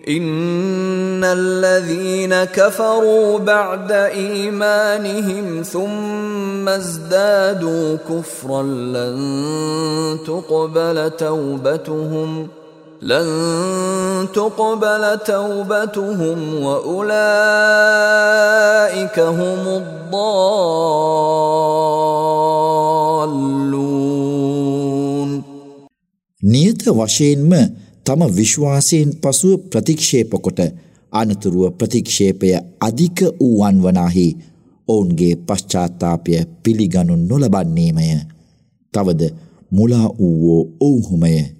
إن الذين كفروا بعد إيمانهم ثم ازدادوا كفرا لن تقبل توبتهم وأولئك هم الضالون. නියත වශයෙන්ම තම විශ්වාසයෙන් පසුව ප්‍රතික්ෂේප කොට අනතුරුව ප්‍රතික්ෂේපය අධික වූවන් වනාහි ඔවුන්ගේ පශ්චාත්තාපය පිළිගනු නොලබන්නේමය. තවද මුලා වූවෝ ඔවුහුමය.